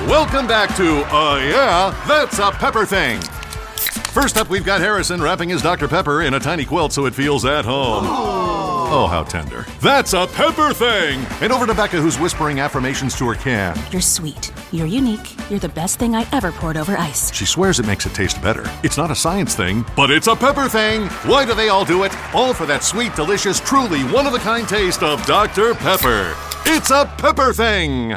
Welcome back to Yeah, That's a Pepper Thing. First up, we've got Harrison wrapping his Dr. Pepper in a tiny quilt so it feels at home. Oh, how tender. That's a Pepper Thing! And over to Becca, who's whispering affirmations to her can. You're sweet. You're unique. You're the best thing I ever poured over ice. She swears it makes it taste better. It's not a science thing, but it's a Pepper Thing! Why do they all do it? All for that sweet, delicious, truly one-of-a-kind taste of Dr. Pepper. It's a Pepper Thing!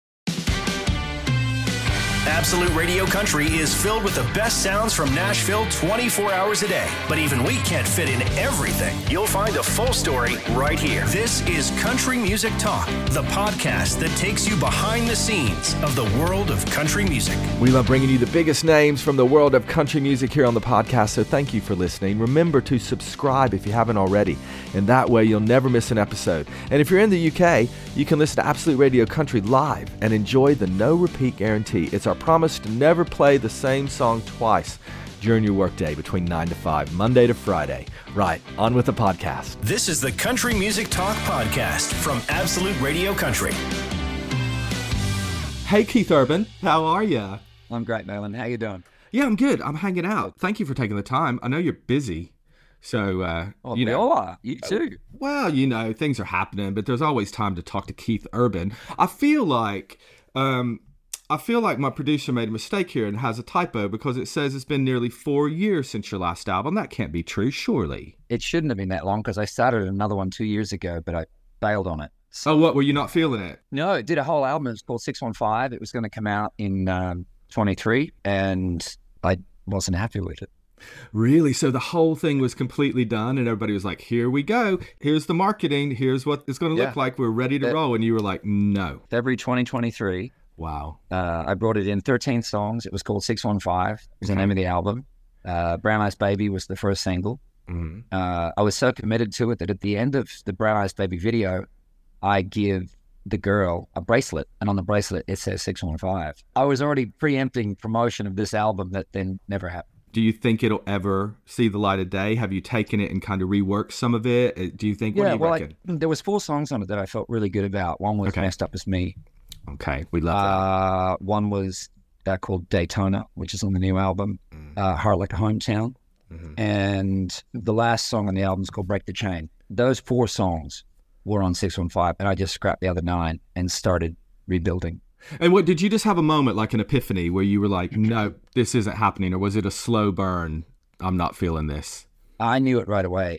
Absolute Radio Country is filled with the best sounds from Nashville 24 hours a day. But even we can't fit in everything. You'll find a full story right here. This is Country Music Talk, the podcast that takes you behind the scenes of the world of country music. We love bringing you the biggest names from the world of country music here on the podcast, so thank you for listening. Remember to subscribe if you haven't already, and that way you'll never miss an episode. And if you're in the UK, you can listen to Absolute Radio Country live and enjoy the no-repeat guarantee. It's our promise to never play the same song twice during your workday between 9 to 5, Monday to Friday. Right, on with the podcast. This is the Country Music Talk podcast from Absolute Radio Country. Hey, Keith Urban, how are you? I'm great, Nolan. How you doing? Yeah, I'm good. I'm hanging out. Thank you for taking the time. I know you're busy, so you know, you too. Well, you know, things are happening, but there's always time to talk to Keith Urban. I feel like my producer made a mistake here and has a typo because it says it's been nearly 4 years since your last album. That can't be true, surely. It shouldn't have been that long because I started another one 2 years ago, but I bailed on it. So, what, were you not feeling it? No, it did a whole album. It's called 615. It was going to come out in 23, and I wasn't happy with it. Really? So the whole thing was completely done and everybody was like, here we go. Here's the marketing. Here's what it's going to look like. We're ready to roll. And you were like, no. February 2023. Wow. I brought it in 13 songs. It was called 615. It was the name of the album. Brown Eyes Baby was the first single. Mm-hmm. I was so committed to it that at the end of the Brown Eyes Baby video, I give the girl a bracelet, and on the bracelet it says 615. I was already preempting promotion of this album that then never happened. Do you think it'll ever see the light of day? Have you taken it and kind of reworked some of it? Do you think? What do you reckon? There was 4 songs on it that I felt really good about. One was Messed Up As Me. Okay, we love that. One was called Daytona, which is on the new album, Heart Like a Hometown. Mm-hmm. And the last song on the album is called Break the Chain. Those 4 songs were on 615, and I just scrapped the other 9 and started rebuilding. And what, did you just have a moment, like an epiphany, where you were like, no, this isn't happening? Or was it a slow burn? I'm not feeling this. I knew it right away.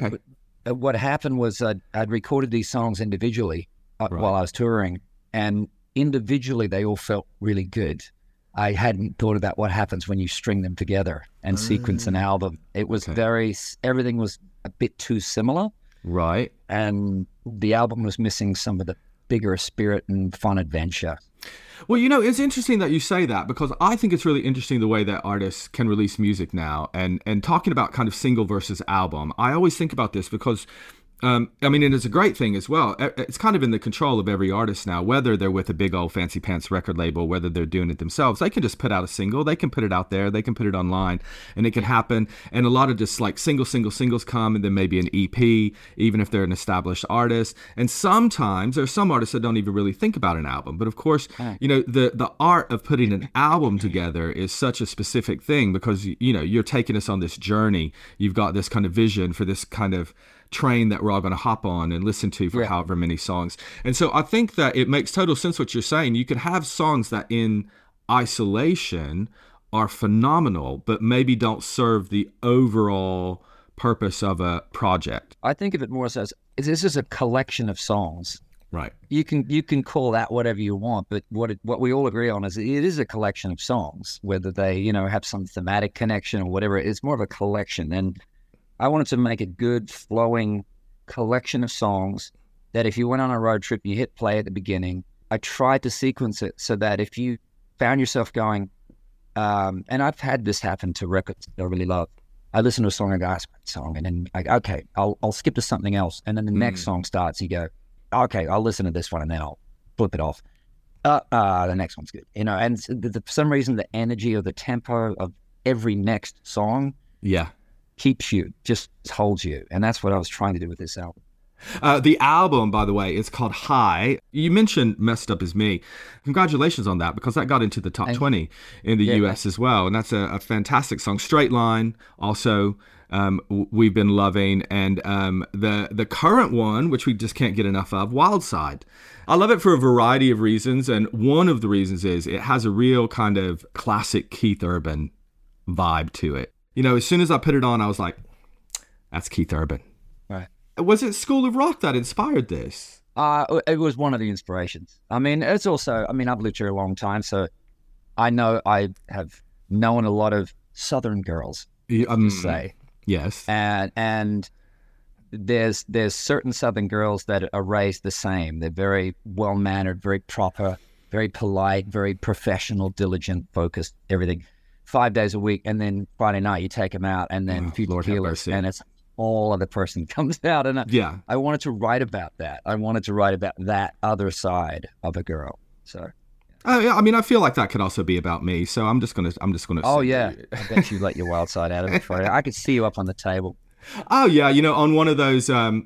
What happened was I'd recorded these songs individually while I was touring, and individually they all felt really good. I hadn't thought about what happens when you string them together and sequence an album. It was everything was a bit too similar. Right. And the album was missing some of the bigger spirit and fun adventure. Well, you know, it's interesting that you say that because I think it's really interesting the way that artists can release music now. And talking about kind of single versus album, I always think about this because and it's a great thing as well. It's kind of in the control of every artist now, whether they're with a big old fancy pants record label, whether they're doing it themselves. They can just put out a single. They can put it out there. They can put it online, and it can happen. And a lot of just like singles come, and then maybe an EP, even if they're an established artist. And sometimes there's some artists that don't even really think about an album. But of course, you know, the art of putting an album together is such a specific thing because, you know, you're taking us on this journey. You've got this kind of vision for this kind of train that we're all going to hop on and listen to for however many songs. And so I think that it makes total sense what you're saying. You could have songs that in isolation are phenomenal, but maybe don't serve the overall purpose of a project. I think of it more as this is a collection of songs. Right. You can call that whatever you want, but what we all agree on is it is a collection of songs, whether they, you know, have some thematic connection or whatever. It's more of a collection. And I wanted to make a good, flowing collection of songs that if you went on a road trip, you hit play at the beginning. I tried to sequence it so that if you found yourself going, and I've had this happen to records that I really love. I listen to a song and go, that's a great song. And then, I'll skip to something else. And then the next song starts. You go, okay, I'll listen to this one and then I'll flip it off. The next one's good. You know, and for some reason, the energy or the tempo of every next song keeps you, just holds you. And that's what I was trying to do with this album. The album, by the way, is called High. You mentioned Messed Up Is Me. Congratulations on that, because that got into the top 20 in the US as well. And that's a fantastic song. Straight Line, also, we've been loving. And the current one, which we just can't get enough of, Wild Side. I love it for a variety of reasons. And one of the reasons is it has a real kind of classic Keith Urban vibe to it. You know, as soon as I put it on, I was like, that's Keith Urban. Right. Was it School of Rock that inspired this? It was one of the inspirations. I mean, it's also, I mean, I've lived here a long time, so I know I have known a lot of Southern girls, to say. Yes. And there's certain Southern girls that are raised the same. They're very well-mannered, very proper, very polite, very professional, diligent, focused, everything. 5 days a week, and then Friday night you take them out, and then Future Healers, and it's all other person comes out. And I wanted to write about that. I wanted to write about that other side of a girl. So. Oh yeah, I mean, I feel like that could also be about me. So I'm just gonna. Oh yeah, I bet you let your wild side out of it. I could see you up on the table. Oh yeah, you know, on one of those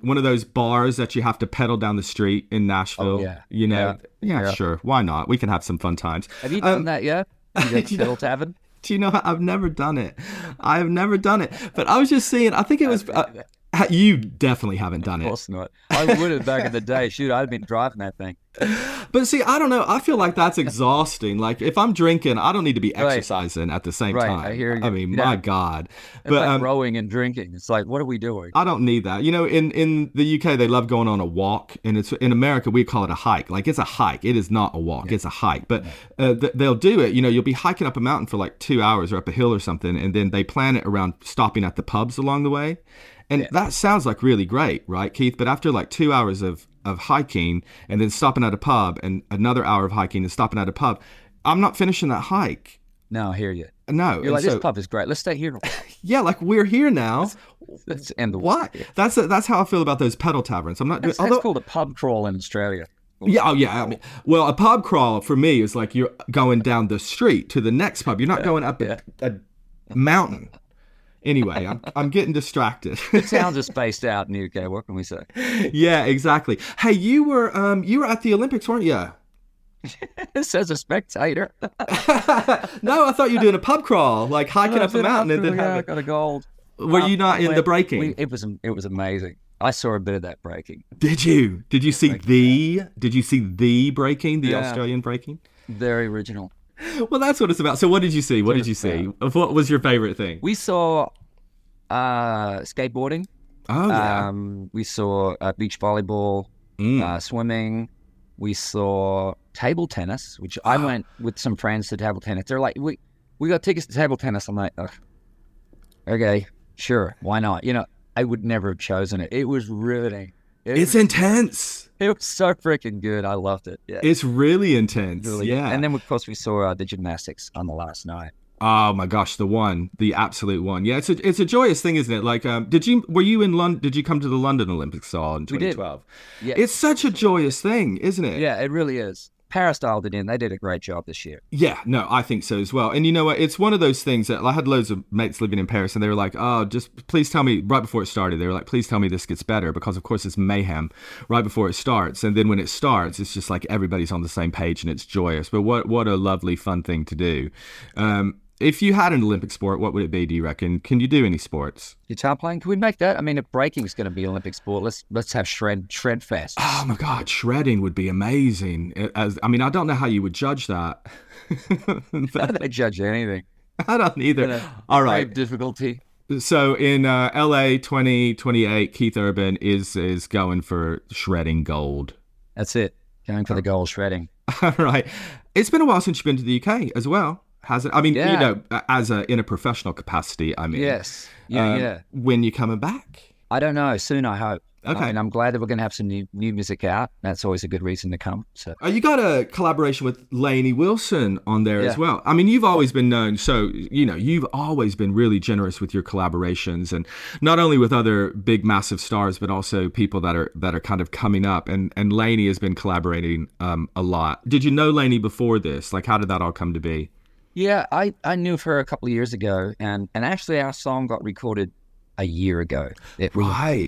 bars that you have to pedal down the street in Nashville. Oh, yeah. You know, yeah, sure, why not? We can have some fun times. Have you done that yet? You pedal tavern? Do you know, I've never done it. I have never done it. But I was just seeing, I think it was, you definitely haven't done it. Of course not. I would have back in the day. Shoot, I'd been driving that thing. But see, I don't know. I feel like that's exhausting. Like, if I'm drinking, I don't need to be exercising at the same time. I hear you. I mean, my God. It's like rowing and drinking. It's like, what are we doing? I don't need that. You know, in the UK, they love going on a walk. And it's in America, we call it a hike. Like, it's a hike. It is not a walk. It's a hike. But they'll do it. You know, you'll be hiking up a mountain for like 2 hours or up a hill or something. And then they plan it around stopping at the pubs along the way. And that sounds like really great, right, Keith? But after like 2 hours of hiking and then stopping at a pub and another hour of hiking and stopping at a pub, I'm not finishing that hike. No, I hear you. No. You're like, this pub is great. Let's stay here. Yeah, like we're here now. Let's end the Why? That's how I feel about those pedal taverns. I'm not doing. That's called a pub crawl in Australia. Yeah, oh yeah. I mean, well, a pub crawl for me is like you're going down the street to the next pub. You're not going up a mountain. Anyway, I'm getting distracted. The towns are spaced out in the UK. What can we say? Yeah, exactly. Hey, you were at the Olympics, weren't you? It says a spectator. No, I thought you were doing a pub crawl, like hiking up a mountain and then I got a gold. Were you not in the breaking? It was amazing. I saw a bit of that breaking. Did you? Did you see the breaking, the Australian breaking? Very original. Well, that's what it's about. So what did you see? What did you see? What was your favorite thing? We saw skateboarding. Oh, yeah. We saw beach volleyball, swimming. We saw table tennis, which I went with some friends to table tennis. They're like, we got tickets to table tennis. I'm like, okay, sure, why not? You know, I would never have chosen it. It was riveting. It's intense. It was so freaking good. I loved it. Yeah. It's really intense. Really yeah. Good. And then, of course, we saw the gymnastics on the last night. Oh my gosh, the absolute one. Yeah, it's a joyous thing, isn't it? Like, were you in London? Did you come to the London Olympics all in 2012? Yeah. It's such a joyous thing, isn't it? Yeah, it really is. Paris dialed it in. They did a great job this year. Yeah, no, I think so as well. And you know what? It's one of those things that I had loads of mates living in Paris, and they were like, "Oh, just please tell me." Right before it started, they were like, "Please tell me this gets better," because of course it's mayhem right before it starts. And then when it starts, it's just like everybody's on the same page and it's joyous. But what a lovely, fun thing to do. If you had an Olympic sport, what would it be, do you reckon? Can you do any sports? Guitar playing? Can we make that? I mean, if breaking's going to be an Olympic sport, let's have shred fest. Oh my God, shredding would be amazing. I mean, I don't know how you would judge that. How do they judge anything? I don't either. All right. Difficulty. So in LA 2028, Keith Urban is going for shredding gold. That's it. Going for the gold shredding. All right. It's been a while since you've been to the UK as well. Has it? I mean, you know, in a professional capacity, I mean. Yes. Yeah. When you coming back? I don't know. Soon, I hope. Okay. I mean, I'm glad that we're going to have some new music out. That's always a good reason to come. So. You got a collaboration with Lainey Wilson on there as well. I mean, you've always been known, so, you know, you've always been really generous with your collaborations, and not only with other big, massive stars, but also people that are kind of coming up. And Lainey has been collaborating a lot. Did you know Lainey before this? Like, how did that all come to be? Yeah, I knew of her a couple of years ago, and actually our song got recorded a year ago. Right.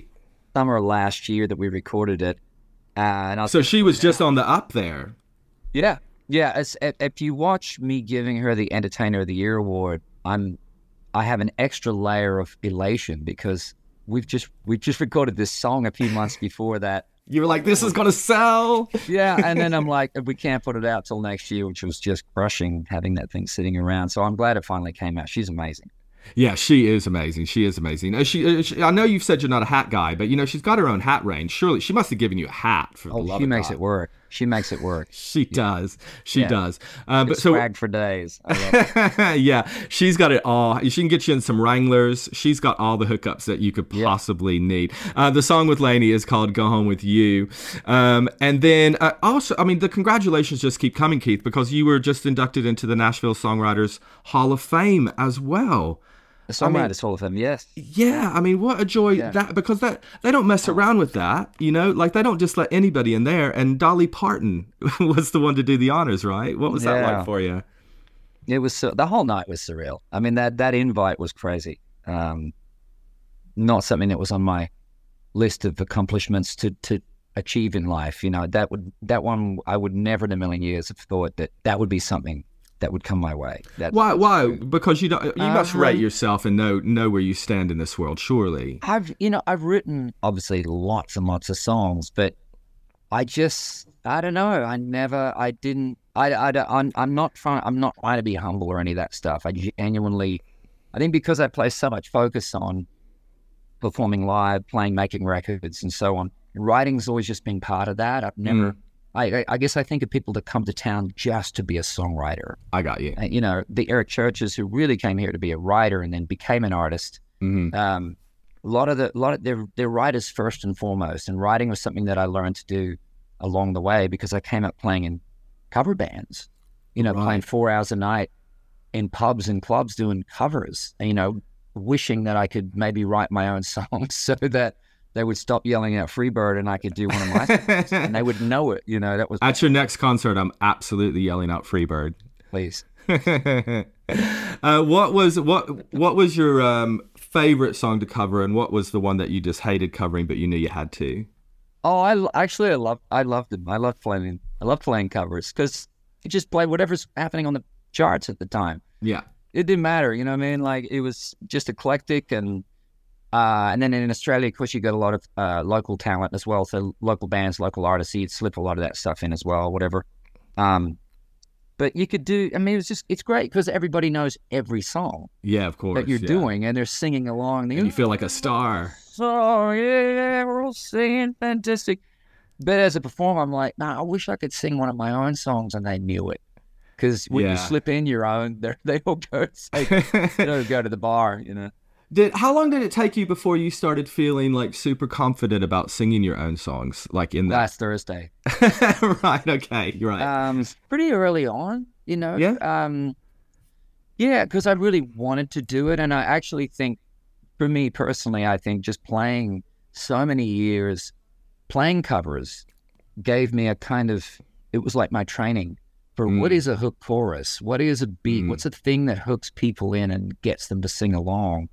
summer last year that we recorded it. And So she was just on the up there. Yeah. If you watch me giving her the Entertainer of the Year award, I have an extra layer of elation because we just recorded this song a few months before that. You were like, this is gonna sell. Yeah, and then I'm like, we can't put it out till next year, which was just crushing having that thing sitting around. So I'm glad it finally came out. She's amazing. Yeah, she is amazing. She is amazing. I know you've said you're not a hat guy, but she's got her own hat range. Surely she must have given you a hat for the love of God. She makes it work. She makes it work. She does. She does. But it's swag for days. I love it. Yeah, she's got it all. She can get you in some Wranglers. She's got all the hookups that you could possibly need. The song with Lainey is called "Go Home with You," and then also, the congratulations just keep coming, Keith, because you were just inducted into the Nashville Songwriters Hall of Fame as well. The Songwriters Hall of Fame, yes. Yeah, what a joy that, because that they don't mess around with that, like they don't just let anybody in there. And Dolly Parton was the one to do the honors, right? What was that like for you? It was the whole night was surreal. That invite was crazy. Not something that was on my list of accomplishments to achieve in life. That one I would never in a million years have thought that would be something that would come my way. Why? Because you must rate yourself and know where you stand in this world, surely. I've written obviously lots and lots of songs, but I don't know. I'm not trying to be humble or any of that stuff. I think because I place so much focus on performing live, making records and so on, writing's always just been part of that. I've never... I guess I think of people that come to town just to be a songwriter. I got you. The Eric Churches who really came here to be a writer and then became an artist. A lot of they're writers first and foremost, and writing was something that I learned to do along the way because I came up playing in cover bands. Playing 4 hours a night in pubs and clubs doing covers. Wishing that I could maybe write my own songs so that they would stop yelling out Freebird and I could do one of my songs and they would know it. That was at your next concert. I'm absolutely yelling out Freebird. Please. What was your favorite song to cover, and what was the one that you just hated covering but you knew you had to? Oh, I loved them. I loved playing covers because you just play whatever's happening on the charts at the time. Yeah, it didn't matter. Like it was just eclectic and then in Australia, of course, you got a lot of local talent as well. So local bands, local artists, you'd slip a lot of that stuff in as well, whatever. But you could do, it's great because everybody knows every song. Yeah, of course. That you're doing, and they're singing along. And you feel like a star. So, yeah, we're all singing fantastic. But as a performer, I'm like, I wish I could sing one of my own songs and they knew it. Because when you slip in your own, they all go to the bar, How long did it take you before you started feeling like super confident about singing your own songs? Like in last Thursday. Right. Okay. You're right. Pretty early on, Yeah. Yeah, because I really wanted to do it, and I actually think, for me personally, I think just playing so many years, playing covers, gave me it was like my training for what is a hook chorus, what is a beat, what's a thing that hooks people in and gets them to sing along.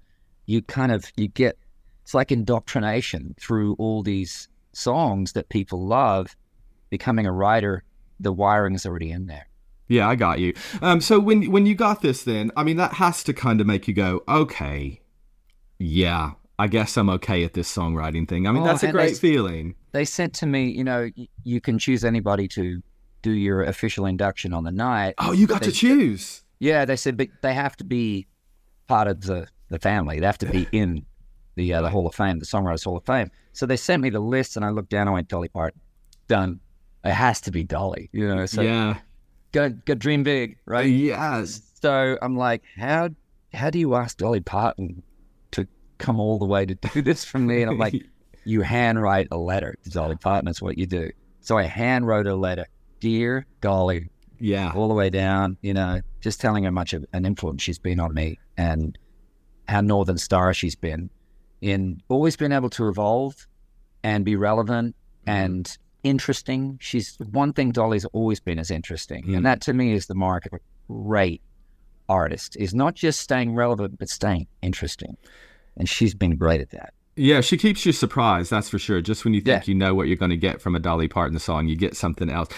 It's like indoctrination through all these songs that people love. Becoming a writer, the wiring is already in there. Yeah, I got you. So when you got this then, that has to kind of make you go, okay, yeah, I guess I'm okay at this songwriting thing. That's a great feeling. They said to me, you can choose anybody to do your official induction on the night. Oh, you got to choose? Yeah, they said, but they have to be part of the family. They have to be in the Hall of Fame, the Songwriters Hall of Fame. So they sent me the list, and I looked down and went, Dolly Parton, done. It has to be Dolly, So yeah, go dream big, right? Yes. So I'm like, how do you ask Dolly Parton to come all the way to do this for me? And I'm like, you handwrite a letter to Dolly Parton. That's what you do. So I handwrote a letter, dear Dolly. Yeah. All the way down, just telling her how much of an influence she's been on me and how Northern Star she's been in always been able to evolve and be relevant and interesting. One thing Dolly's always been is interesting. And that to me is the mark of a great artist, is not just staying relevant, but staying interesting. And she's been great at that. Yeah, she keeps you surprised, that's for sure. Just when you think you know what you're going to get from a Dolly Parton song, you get something else.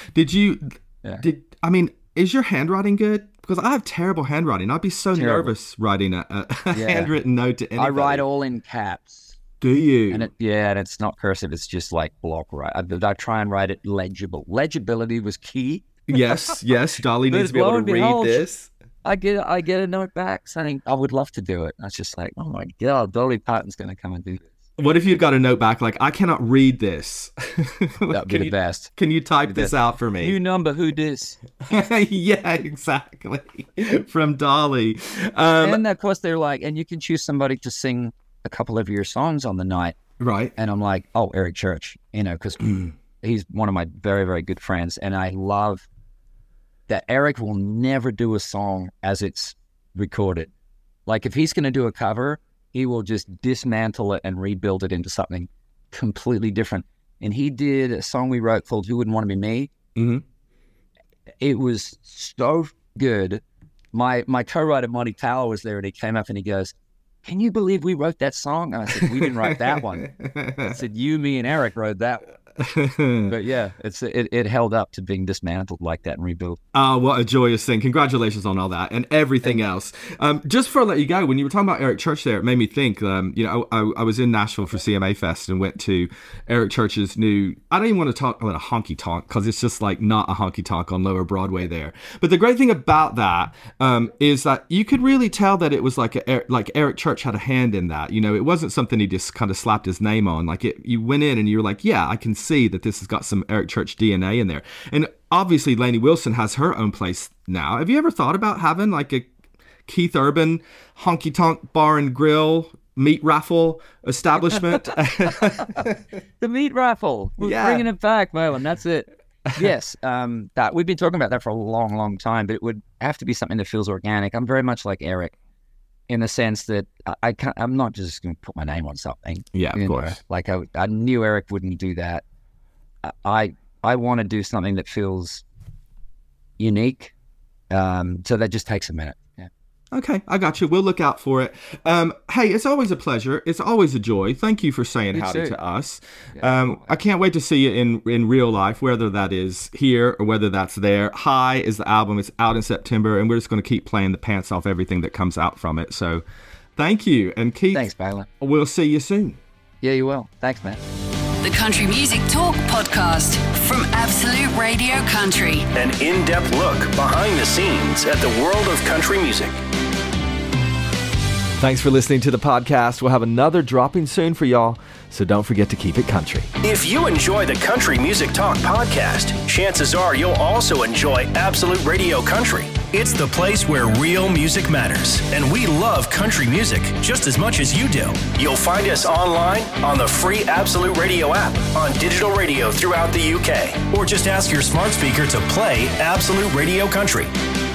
Is your handwriting good? Because I have terrible handwriting. I'd be so nervous writing a handwritten note to anybody. I write all in caps. Do you? And it's not cursive. It's just like block write. I try and write it legible. Legibility was key. Yes. Dolly needs to be able to read this. I get a note back saying, I would love to do it. I was just like, oh my God, Dolly Parton's going to come and do this. What if you'd got a note back like, I cannot read this? That'd be the best. Can you type this out for me? New number, who dis? Yeah, exactly. From Dolly. And of course they're like, and you can choose somebody to sing a couple of your songs on the night. Right. And I'm like, oh, Eric Church, because he's one of my very, very good friends. And I love that Eric will never do a song as it's recorded. Like if he's going to do a cover, he will just dismantle it and rebuild it into something completely different. And he did a song we wrote called Who Wouldn't Want to Be Me? Mm-hmm. It was so good. My co-writer, Monty Tower, was there and he came up and he goes, can you believe we wrote that song? And I said, we didn't write that one. I said, you, me, and Eric wrote that one. But yeah, it held up to being dismantled like that and rebuilt. Oh, what a joyous thing. Congratulations on all that and everything else. Just before I let you go, when you were talking about Eric Church there, it made me think, I was in Nashville for CMA Fest and went to Eric Church's new, I don't even want to talk about a honky tonk because it's just like not a honky tonk on Lower Broadway there. But the great thing about that is that you could really tell that it was like Eric Church had a hand in that. It wasn't something he just kind of slapped his name on. Like you went in and you were like, yeah, I can see that this has got some Eric Church DNA in there. And obviously Lainey Wilson has her own place now. Have you ever thought about having like a Keith Urban honky tonk bar and grill meat raffle establishment? The meat raffle. We're bringing it back, Merlin. That's it. Yes. That we've been talking about that for a long, long time, but it would have to be something that feels organic. I'm very much like Eric in the sense that I'm not just going to put my name on something. Yeah, of course. Like I knew Eric wouldn't do that. I want to do something that feels unique, so that just takes a minute. Yeah. Okay, I got you. We'll look out for it. Hey, it's always a pleasure. It's always a joy. Thank you for saying howdy to us. I can't wait to see you in real life, whether that is here or whether that's there. High is the album. It's out in September, and we're just going to keep playing the pants off everything that comes out from it. So thank you. And Keith, thanks, Baylor. We'll see you soon. Yeah, you will. Thanks, man. The Country Music Talk podcast from Absolute Radio Country. An in-depth look behind the scenes at the world of country music. Thanks for listening to the podcast. We'll have another dropping soon for y'all, so don't forget to keep it country. If you enjoy the Country Music Talk podcast, chances are you'll also enjoy Absolute Radio Country. It's the place where real music matters, and we love country music just as much as you do. You'll find us online on the free Absolute Radio app, on digital radio throughout the UK, or just ask your smart speaker to play Absolute Radio Country.